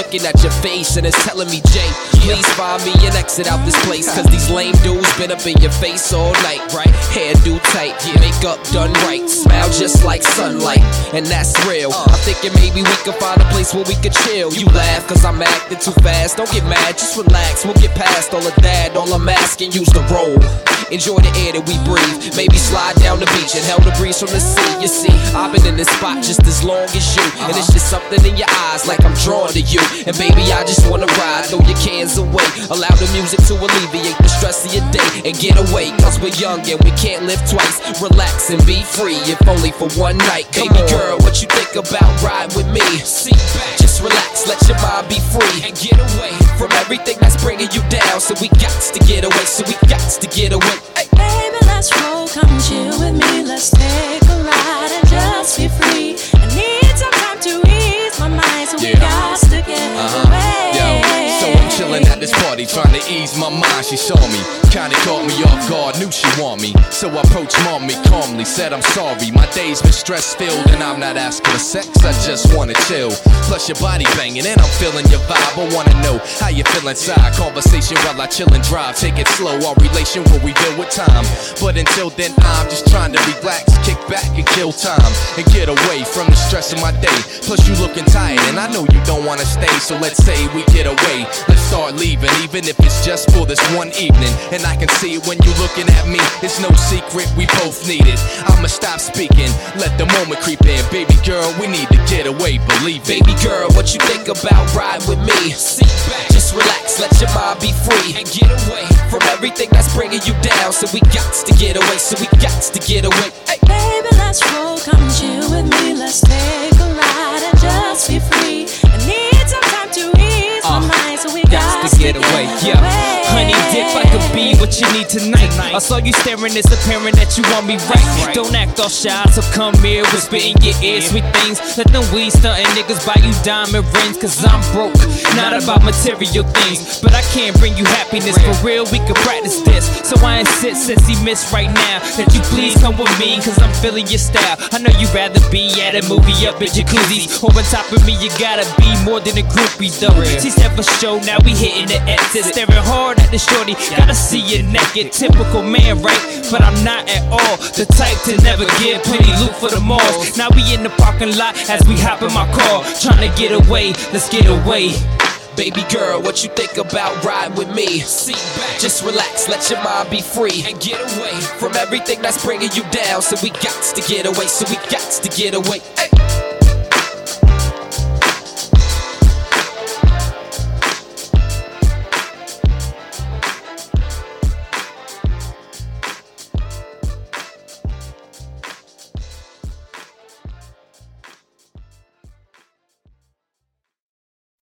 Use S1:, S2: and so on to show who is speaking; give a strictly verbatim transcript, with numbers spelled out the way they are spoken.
S1: looking at your face and it's telling me, Jay, please find me an exit out this place. Cause these lame dudes been up in your face all night, right? Hairdo tight, makeup done right, smile just like sunlight, and that's real. I'm thinking maybe we could find a place where we could chill. You laugh cause I'm acting too fast, don't get mad, just relax. We'll get past all of that, all I'm asking you's to roll. Enjoy the air that we breathe, maybe slide down the beach and held the breeze from the sea. You see, I've been in this spot just as long as you, and it's just something in your eyes like I'm drawn to you. And baby, I just wanna ride, throw your cans away, allow the music to alleviate the stress of your day, and get away, cause we're young and we can't live twice. Relax and be free, if only for one night. Come baby on. Girl, what you think about riding with me? Sit back, just relax, let your mind be free, and get away from everything that's bringing you down. So we got to get away, so we got to get away. Hey.
S2: Baby, let's roll, come chill with me. Let's take a ride and just be free. I need some time to ease my mind, so yeah. we got to get uh-huh. away.
S3: Yo, so I'm chilling at this party, trying to ease my mind. She saw me, kinda caught me off guard, knew she want me. So I approached mommy calmly, said I'm sorry. My day's been stress-filled and I'm not asking for sex, I just wanna chill. Plus your body banging and I'm feeling your vibe. I wanna know how you feel inside. Conversation while I chill and drive, take it slow. Our relation will reveal with time. But until then I'm just trying to relax, kick back and kill time, and get away from the stress of my day. Plus you looking tired and I know you don't wanna stay. So let's say we get away, let's start leaving, even if it's just for this one evening. And I can see it when you looking at me, it's no secret we both need it. I'ma stop speaking, let the moment creep in. Baby girl, we need to get away, believe it.
S1: Baby girl, what you think about riding with me? Sit back, just relax, let your mind be free, and get away from everything that's bringing you down. So we got to get away, so we got to get away. Hey.
S2: Baby, let's roll, come chill with me. Let's take a ride and just be free. I need some time to ease uh, my mind, so we got, got to get, get away. away.
S1: Yeah. Honey dip, I could be what you need tonight. I saw you staring, it's apparent that you want me right. right. Don't act all shy, so come here, whisper in your ear sweet things. Let them weed stuntin' niggas buy you diamond rings. Cause I'm broke, not about material things, but I can't bring you happiness. For real, we can practice this. So I insist since he missed right now that you please come with me, cause I'm feeling your style. I know you'd rather be at a movie up in jacuzzis, or on top of me you gotta be more than a groupie though. She said for sure, now we hitting the exit, staring hard at the shorty, gotta see you naked. Typical man, right? But I'm not at all the type to never give plenty loot for the malls. Now we in the parking lot as we hop in my car, trying to get away, let's get away. Baby girl, what you think about riding with me? Sit back, just relax, let your mind be free, and get away from everything that's bringing you down. So we got to get away, so we got to get away. Hey.